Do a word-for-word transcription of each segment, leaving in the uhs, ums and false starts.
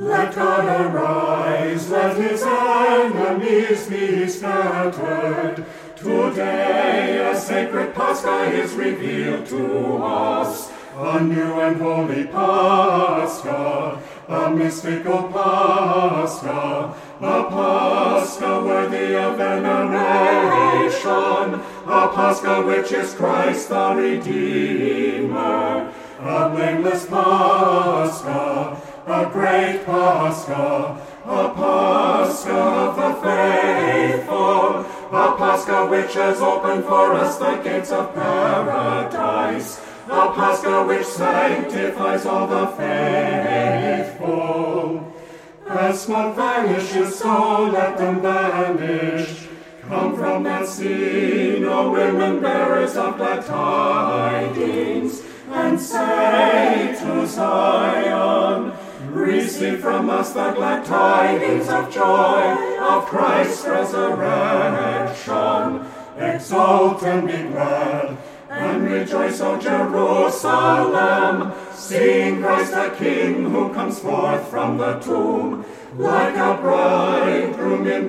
Let God arise, let his enemies be scattered. Today a sacred Pascha is revealed to us, a new and holy Pascha, a mystical Pascha, a Pascha worthy of veneration, a Pascha which is Christ the Redeemer, a blameless Pascha, a great Pascha, a Pascha of the faithful, a Pascha which has opened for us the gates of paradise, a Pascha which sanctifies all the faithful. As smoke vanishes, so let them vanish. Come from that scene, O women bearers of glad tidings, and say to Zion, receive from us the glad tidings of joy of Christ's resurrection. Exult and be glad, and rejoice, O Jerusalem, seeing Christ the King who comes forth from the tomb, like a bridegroom in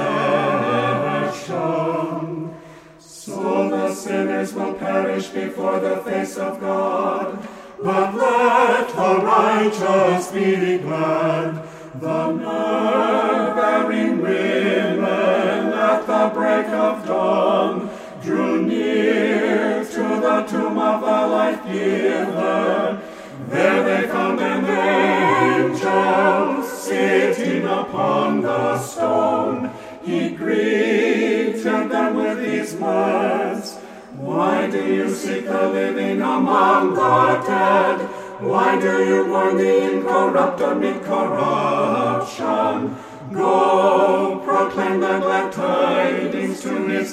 procession. So the sinners will perish before the face of God, but let the righteous be glad. The myrrh-bearing women at the break of dawn drew near to the tomb of the life-giver. There they found an angel sitting upon the stone. He greeted them with these words, why do you seek the living among the dead? Why do you mourn the incorrupt amid corruption? Go, proclaim the glad tidings to his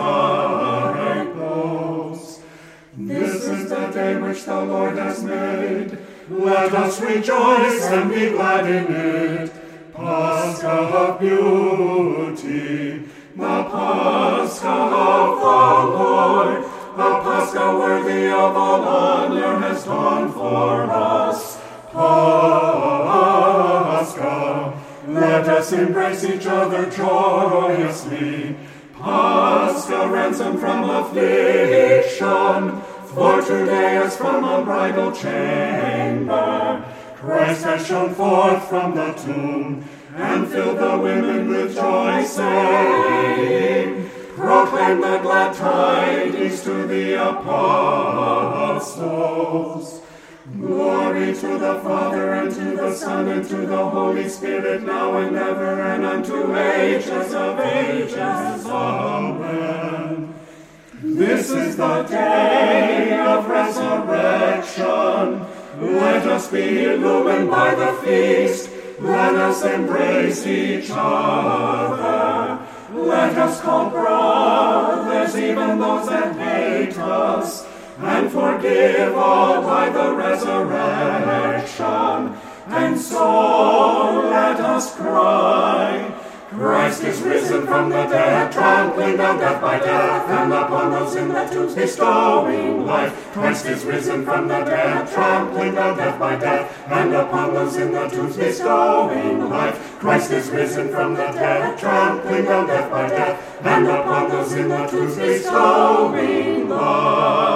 disciples. This is the day which the Lord has made. Let us rejoice and be glad in it. Pascha of beauty, the Pascha of the Lord, a Pascha worthy of all honor has dawned for us. Pascha, let us embrace each other joyously. Pascha, ransom from affliction, for today as from a bridal chamber, Christ has shone forth from the tomb, and filled the women with joy, saying, proclaim the glad tidings to the apostles. Glory to the Father, and to the Son, and to the Holy Spirit, now and ever, and unto ages of ages. Amen. This is the day of resurrection. Let us be illumined by the feast. Let us embrace each other. Let us call brothers, even those that hate us, and forgive all by the resurrection. And so let us cry, Christ is risen from the dead, trampling down death by death, and upon those in the tombs bestowing life. Christ is risen from the dead, trampling down death by death, and upon those in the tombs bestowing life. Christ is risen from the dead, trampling down death by death, and upon those in the tombs bestowing life.